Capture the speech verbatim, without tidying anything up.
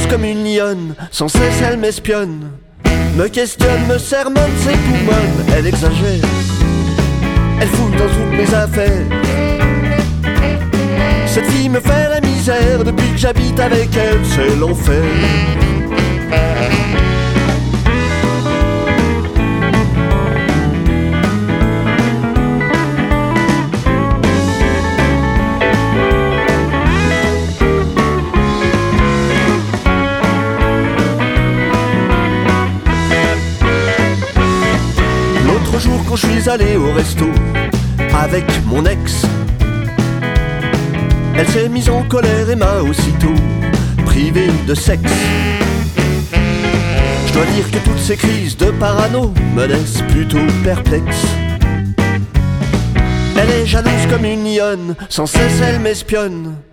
comme une lionne, sans cesse elle m'espionne, me questionne, me sermonne, ses poumons, elle exagère, elle fouille dans toutes mes affaires. Cette fille me fait la misère, depuis que j'habite avec elle, c'est l'enfer. L'autre jour quand je suis allé au resto avec mon ex, elle s'est mise en colère et m'a aussitôt privé de sexe. Je dois dire que toutes ces crises de parano me laissent plutôt perplexe. Elle est jalouse comme une lionne, sans cesse elle m'espionne,